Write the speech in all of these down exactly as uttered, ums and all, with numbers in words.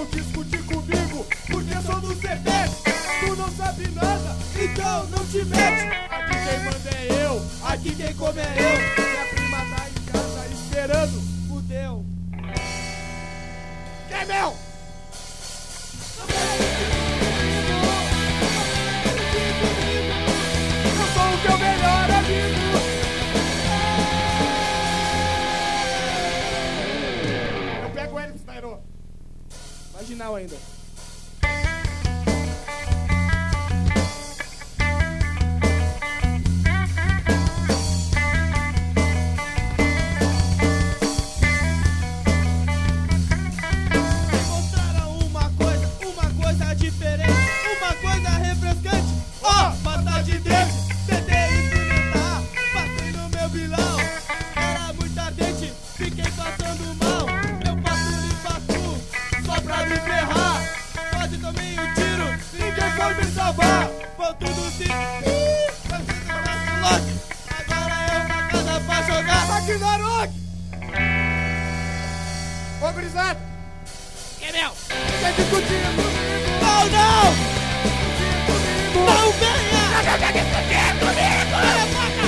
não discutir comigo, porque sou do Cefete. Tu não sabe nada, então não te mete. Aqui quem manda é eu, aqui quem come é eu. Minha prima tá em casa esperando, fudeu. Quer mel? Eu sou o teu melhor amigo. Eu pego ele, Stairo. Marginal ainda. Vão tudo se... Agora eu pra casa pra jogar Ragnarok! Ô, gurizada! Que mel? Quer discutir comigo? Não, não! Discutir comigo! Não venha! Não quer discutir comigo! Cala a boca!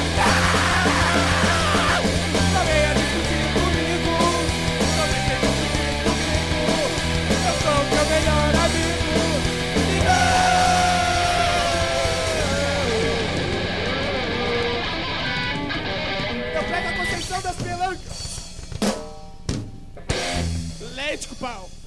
Não venha discutir comigo! Não venha discutir comigo! Eu sou o teu melhor amigo! Pega a Conceição das Pelancas. Leite com pau.